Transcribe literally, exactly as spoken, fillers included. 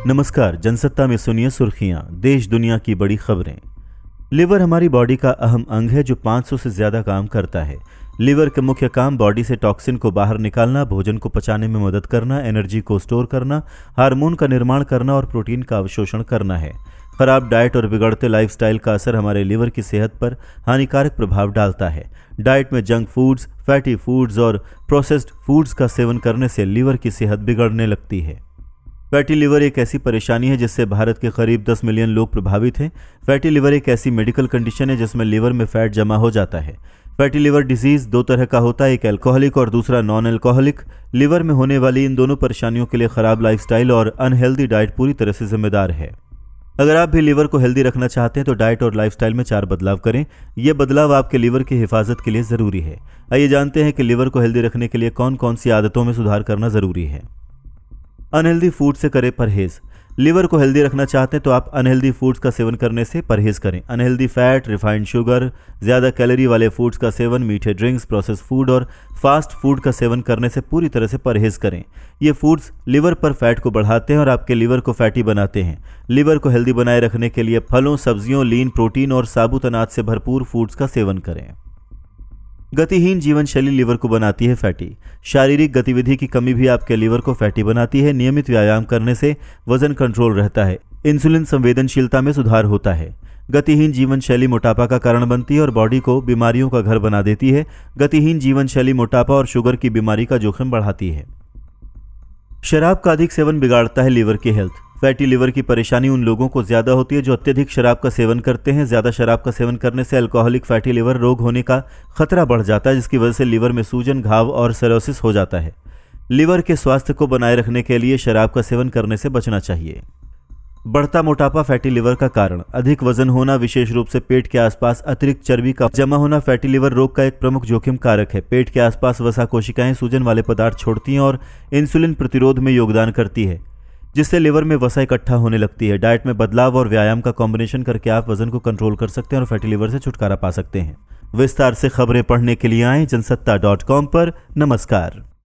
नमस्कार, जनसत्ता में सुनिए सुर्खियां, देश दुनिया की बड़ी खबरें। लिवर हमारी बॉडी का अहम अंग है जो पाँच सौ से ज्यादा काम करता है। लिवर के मुख्य काम बॉडी से टॉक्सिन को बाहर निकालना, भोजन को पचाने में मदद करना, एनर्जी को स्टोर करना, हार्मोन का निर्माण करना और प्रोटीन का अवशोषण करना है। खराब डाइट और बिगड़ते लाइफस्टाइल का असर हमारे लिवर की सेहत पर हानिकारक प्रभाव डालता है। डाइट में जंक फूड्स, फैटी फूड्स और प्रोसेस्ड फूड्स का सेवन करने से लिवर की सेहत बिगड़ने लगती है। फैटी लिवर एक ऐसी परेशानी है जिससे भारत के करीब दस मिलियन लोग प्रभावित हैं। फैटी लिवर एक ऐसी मेडिकल कंडीशन है जिसमें लिवर में फैट जमा हो जाता है। फैटी लिवर डिजीज दो तरह का होता है, एक अल्कोहलिक और दूसरा नॉन अल्कोहलिक। लिवर में होने वाली इन दोनों परेशानियों के लिए खराब लाइफस्टाइल और अनहेल्दी डाइट पूरी तरह से जिम्मेदार है। अगर आप भी लिवर को हेल्दी रखना चाहते हैं तो डाइट और लाइफस्टाइल में चार बदलाव करें। ये बदलाव आपके लिवर की हिफाजत के लिए ज़रूरी है। आइए जानते हैं कि लिवर को हेल्दी रखने के लिए कौन कौन सी आदतों में सुधार करना ज़रूरी है। अनहेल्दी फूड से करें परहेज। लिवर को हेल्दी रखना चाहते हैं तो आप अनहेल्दी फूड्स का सेवन करने से परहेज करें। अनहेल्दी फैट, रिफाइंड शुगर, ज़्यादा कैलोरी वाले फूड्स का सेवन, मीठे ड्रिंक्स, प्रोसेस फूड और फास्ट फूड का सेवन करने से पूरी तरह से परहेज करें। ये फूड्स लिवर पर फैट को बढ़ाते हैं और आपके लिवर को फैटी बनाते हैं। लिवर को हेल्दी बनाए रखने के लिए फलों, सब्जियों, लीन प्रोटीन और साबुत अनाज से भरपूर फूड्स का सेवन करें। गतिहीन जीवन शैली लिवर को बनाती है फैटी। शारीरिक गतिविधि की कमी भी आपके लिवर को फैटी बनाती है। नियमित व्यायाम करने से वजन कंट्रोल रहता है, इंसुलिन संवेदनशीलता में सुधार होता है। गतिहीन जीवन शैली मोटापा का कारण बनती है और बॉडी को बीमारियों का घर बना देती है। गतिहीन जीवन शैली मोटापा और शुगर की बीमारी का जोखिम बढ़ाती है। शराब का अधिक सेवन बिगाड़ता है लिवर की हेल्थ। फैटी लिवर की परेशानी उन लोगों को ज्यादा होती है जो अत्यधिक शराब का सेवन करते हैं। ज्यादा शराब का सेवन करने से अल्कोहलिक फैटी लिवर रोग होने का खतरा बढ़ जाता है, जिसकी वजह से लिवर में सूजन, घाव और सिरोसिस हो जाता है। लिवर के स्वास्थ्य को बनाए रखने के लिए शराब का सेवन करने से बचना चाहिए। बढ़ता मोटापा फैटी लिवर का कारण। अधिक वजन होना, विशेष रूप से पेट के आसपास अतिरिक्त चर्बी का जमा होना फैटी लिवर रोग का एक प्रमुख जोखिम कारक है। पेट के आसपास वसा कोशिकाएं सूजन वाले पदार्थ छोड़ती हैं और इंसुलिन प्रतिरोध में योगदान करती है, जिससे लिवर में वसा इकट्ठा होने लगती है। डाइट में बदलाव और व्यायाम का कॉम्बिनेशन करके आप वजन को कंट्रोल कर सकते हैं और फैटी लिवर से छुटकारा पा सकते हैं। विस्तार से खबरें पढ़ने के लिए आएं जनसत्ता डॉट कॉम पर। नमस्कार।